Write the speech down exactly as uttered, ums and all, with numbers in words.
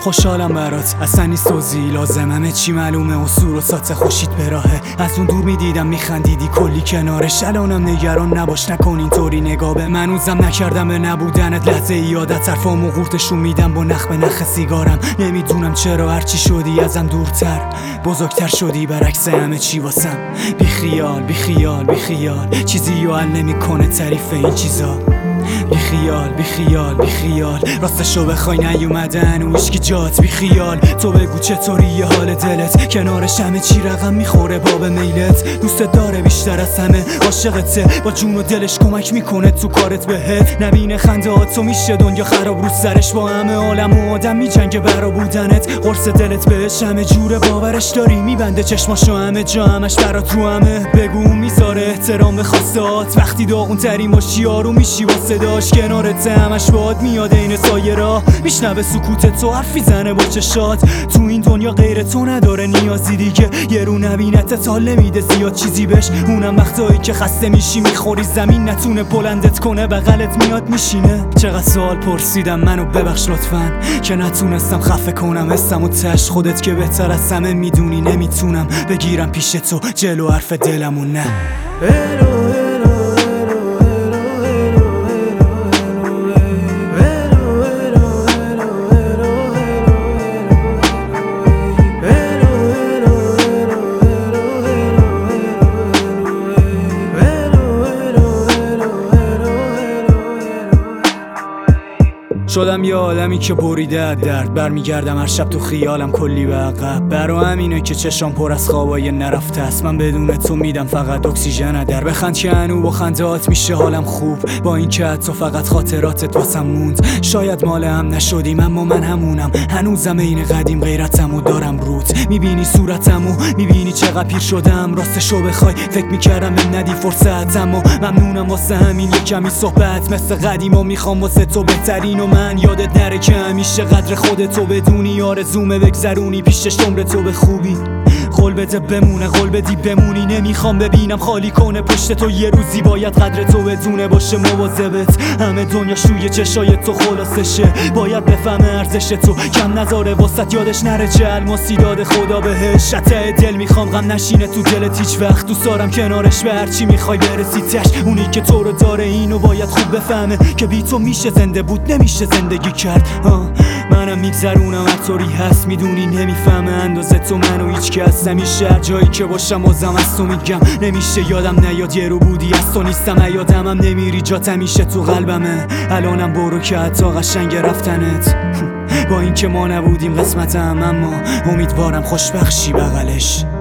خوشحالم برات اصلا نیست توضیحی لازم، همه چی معلومه و سور و سات خوشید به راهه. از اون دور میدیدم میخندیدی کلی کنارش، الانم نگران نباش نکن اینطوری نگاه به من. اوزم نکردم به نبودنت لحظه یادت، حرفامو قورتشون میدم با نخ به نخ سیگارم. نمیدونم چرا هرچی شدی ازم دورتر، بزرگتر شدی برعکس همه چی واسم. بی خیال بی خیال بی خیال، چیزی حل نمیکنه تعریف این چیزا. بی خیال بی خیال بی خیال، راستشو بخوای نیومدن و هیچکی جات. بی خیال تو بگو چطوری یه حال دلت، کنارش همه چی رقم میخوره باب میلت. دوست داره بیشتر از همه، عاشقته با جون و دلش کمک میکنه تو کارت بهت. نبینه خنده ها تو میشه دنیا خراب رو سرش، با همه عالم و آدم میجنگه برا بودنت. قرص دلت بهش همه جوره باورش داری، میبنده چشماشو همه جا همش برات رو همه. بگو میذاره احترام به خواستهات، وقتی داغون ترین باشی آروم میشی با صداش. کنارت همش باد میاد این سایه را، میشنوه سکوت تو حرفی زنه با چشات. تو این دنیا غیر تو نداره نیازی دیگه، یه رو نبینت حال نمیده زیاد چیزی بش. اونم وقتایی که خسته میشی میخوری زمین نتونه بلندت کنه، بغلت میاد میشینه. چقدر سوال پرسیدم منو ببخش لطفاً که نتونستم خفه کنم حسم و تش. خودت که بهتر از همه میدونی نمیتونم بگیرم پیش تو جلو حرف دلمو. نه شدم یه آدمی که بریده از درد، برمیگردم هر شب تو خیالم کلی به عقب. برا همینه که چشام پر از خوابای نرفته است، من بدون تو میدم فقط اکسیژن در. بخند که هنو با خندهات میشه حالم خوب، با این که تو فقط خاطراتت واسم موند. شاید مال هم نشدیم اما من همونم، هنوزم این قدیم غیرتمو دارم روت. میبینی صورتمو میبینی چقدر پیر شدم، راستشو بخوای فکر میکردم بهم ندی فرصت، اما ممنونم واسه همین یه کمی صحبت مثل قدیما. میخوام واسه تو بهترین و من یادت نره که همیشه قدر خودتو بدونی، آرزومه بگذرونی پیشش عمرتو به خوبی. قول بده بمونه قول بدی بمونی، نمیخوام ببینم خالی کنه پشت تو. یه روزی باید قدر تو بدونه باشه مواظبت، همه دنیا شوی چشای تو خلاصشه. باید بفهمه ارزش تو کم نذاره واسط، یادش نره چه الماسی داده خدا بهش. ته دل میخوام غم نشینه تو دلت هیچ وقت، دوست دارم کنارش به هرچی میخوای برسی تش. اونی که تو رو داره اینو باید خوب بفهمه که بی تو میشه زنده بود نمیشه زندگی کرد. آه. منم میگذرونم هر طوری هست، میدونی نمیفهمه اندازه تو منو هیچ کس. همیشه هر جایی که باشم بازم از تو میگم، نمیشه یادم نیاد یه رو بودی از تو نیستم. یادم هم نمیری جات همیشه تو قلبمه، الانم برو که حتی قشنگ رفتنت. با این که ما نبودیم قسمتم، اما امیدوارم خوشبخشی بغلش.